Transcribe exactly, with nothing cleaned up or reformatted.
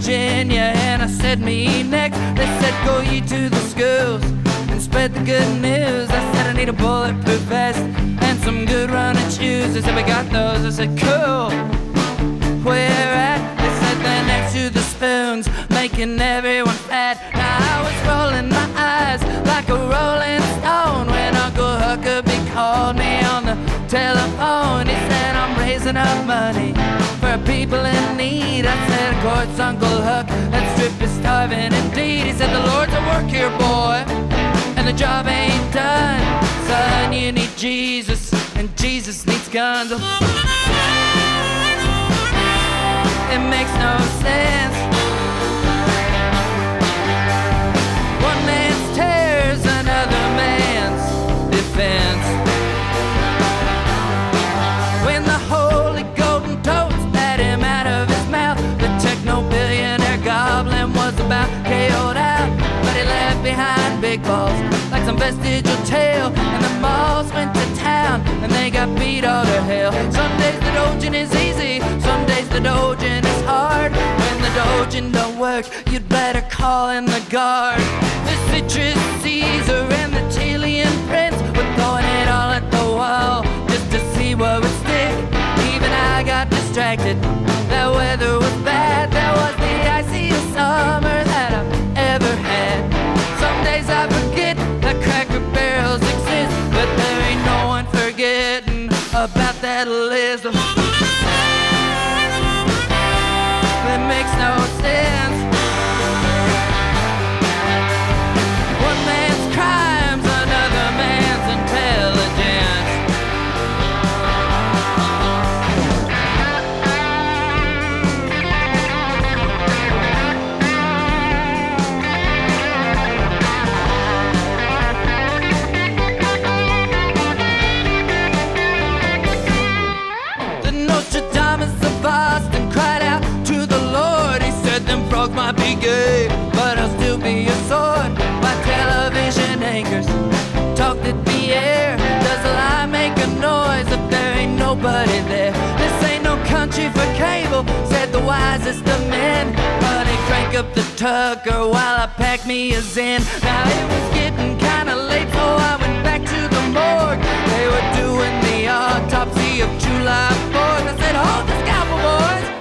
Virginia, and I said, me next. They said, go ye to the schools and spread the good news. I said, I need a bulletproof vest and some good running shoes. They said, we got those. I said, cool. Where at? They said, they're next to the spoons, making everyone fat. Now I was rolling my eyes like a rolling stone when Uncle Huckabee called me on the telephone. He said, I'm raising up money for people in need. I said, of course, Uncle Huck, that strip is starving indeed. He said, the Lord's at work here, boy, and the job ain't done. Son, you need Jesus, and Jesus needs guns. It makes no sense. One man's tears, another man's defense. When the holy golden toads spat him out of his mouth, the techno-billionaire goblin was about K O'd out. But he left behind big balls like some vestigial tail, and the malls went to town and they got beat all to hell. Some days the dojin is easy, some days the dojin is hard. When the dojin don't work, you'd better call in the guard. The citrus Caesar and the Chilean prince were throwing it all at the wall just to see what would stick. Even I got distracted. That weather was bad. That was the iciest summer that I've ever had. Some days I forget that Cracker Barrels exist, but there ain't no one forgetting about that list. That makes no sense. One man's crimes, another man's intelligence. The Nostradamus of Boston cried out to the Lord. He said, them frogs might be gay, but I'll still be your sword. My television anchors talked at the air. Does a lie make a noise if there ain't nobody there? This ain't no country for cable, said the wisest of men. But he crank up the tucker while I packed me a Zen. Now it was getting kinda late, so I went back to the morgue. They were doing the autopsy of July fourth. I said, hold the scalpel, boys.